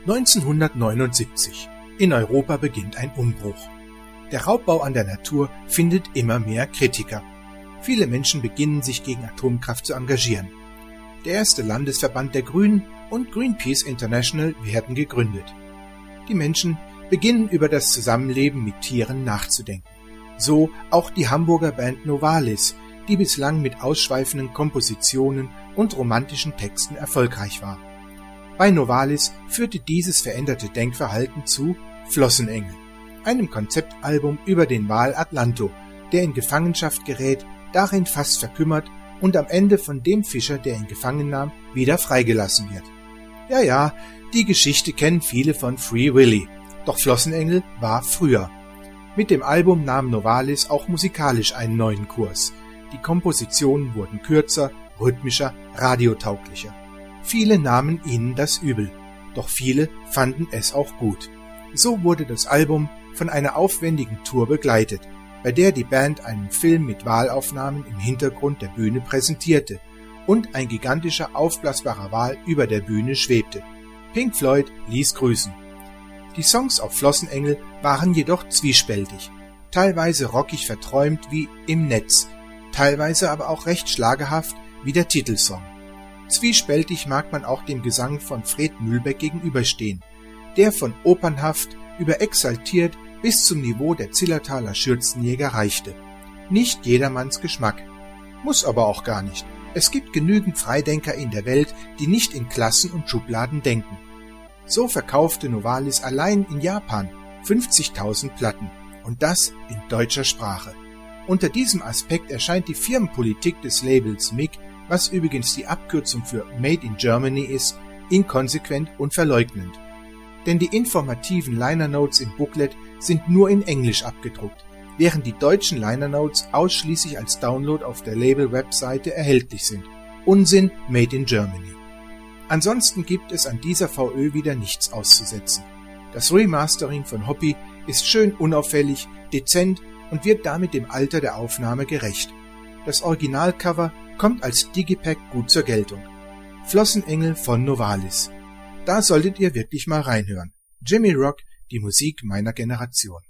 1979. In Europa beginnt ein Umbruch. Der Raubbau an der Natur findet immer mehr Kritiker. Viele Menschen beginnen sich gegen Atomkraft zu engagieren. Der erste Landesverband der Grünen und Greenpeace International werden gegründet. Die Menschen beginnen über das Zusammenleben mit Tieren nachzudenken. So auch die Hamburger Band Novalis, die bislang mit ausschweifenden Kompositionen und romantischen Texten erfolgreich war. Bei Novalis führte dieses veränderte Denkverhalten zu Flossenengel, einem Konzeptalbum über den Wal Atlanto, der in Gefangenschaft gerät, darin fast verkümmert und am Ende von dem Fischer, der ihn gefangen nahm, wieder freigelassen wird. Ja, die Geschichte kennen viele von Free Willy, doch Flossenengel war früher. Mit dem Album nahm Novalis auch musikalisch einen neuen Kurs. Die Kompositionen wurden kürzer, rhythmischer, radiotauglicher. Viele nahmen ihnen das übel, doch viele fanden es auch gut. So wurde das Album von einer aufwendigen Tour begleitet, bei der die Band einen Film mit Walaufnahmen im Hintergrund der Bühne präsentierte und ein gigantischer aufblasbarer Wal über der Bühne schwebte. Pink Floyd ließ grüßen. Die Songs auf Flossenengel waren jedoch zwiespältig, teilweise rockig verträumt wie Im Netz, teilweise aber auch recht schlagerhaft wie der Titelsong. Zwiespältig mag man auch dem Gesang von Fred Mühlbeck gegenüberstehen, der von opernhaft über exaltiert bis zum Niveau der Zillertaler Schürzenjäger reichte. Nicht jedermanns Geschmack. Muss aber auch gar nicht. Es gibt genügend Freidenker in der Welt, die nicht in Klassen und Schubladen denken. So verkaufte Novalis allein in Japan 50.000 Platten. Und das in deutscher Sprache. Unter diesem Aspekt erscheint die Firmenpolitik des Labels MIG, was übrigens die Abkürzung für Made in Germany ist, inkonsequent und verleugnend. Denn die informativen Liner Notes im Booklet sind nur in Englisch abgedruckt, während die deutschen Liner Notes ausschließlich als Download auf der Label-Webseite erhältlich sind. Unsinn Made in Germany. Ansonsten gibt es an dieser VÖ wieder nichts auszusetzen. Das Remastering von Hoppy ist schön unauffällig, dezent und wird damit dem Alter der Aufnahme gerecht. Das Originalcover kommt als Digipack gut zur Geltung. Flossenengel von Novalis. Da solltet ihr wirklich mal reinhören. Jimmy Rock, die Musik meiner Generation.